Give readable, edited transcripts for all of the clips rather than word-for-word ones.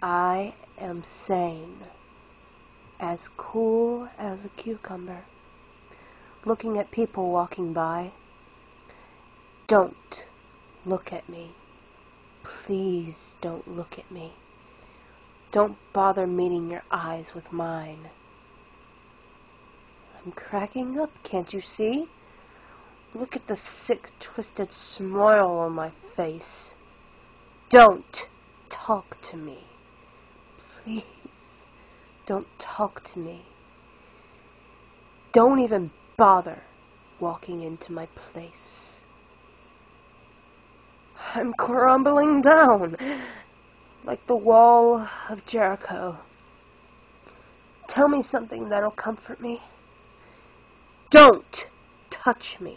I am sane, as cool as a cucumber, looking at people walking by. Don't look at me. Please don't look at me. Don't bother meeting your eyes with mine. I'm cracking up, can't you see? Look at the sick, twisted smile on my face. Don't talk to me. Please, don't talk to me. Don't even bother walking into my place. I'm crumbling down like the wall of Jericho. Tell me something that'll comfort me. Don't touch me.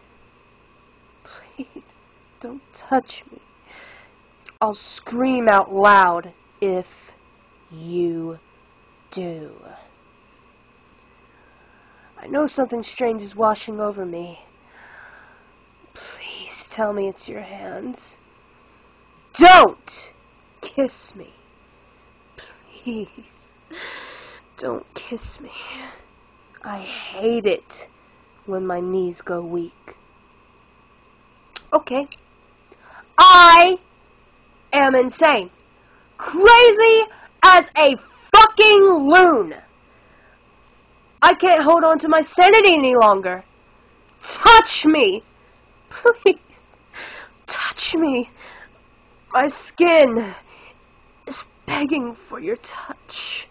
Please, don't touch me. I'll scream out loud if you do. I know something strange is washing over me. Please tell me it's your hands. Don't kiss me. Please, don't kiss me. I hate it when my knees go weak. Okay. I am insane. Crazy as a fucking loon. I can't hold on to my sanity any longer. Touch me. Please. Touch me. My skin is begging for your touch.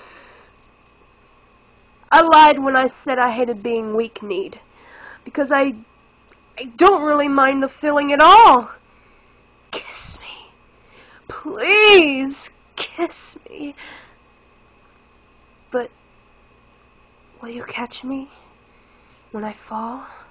I lied when I said I hated being weak-kneed, because I don't really mind the feeling at all. Kiss me. Please, kiss me. But will you catch me when I fall?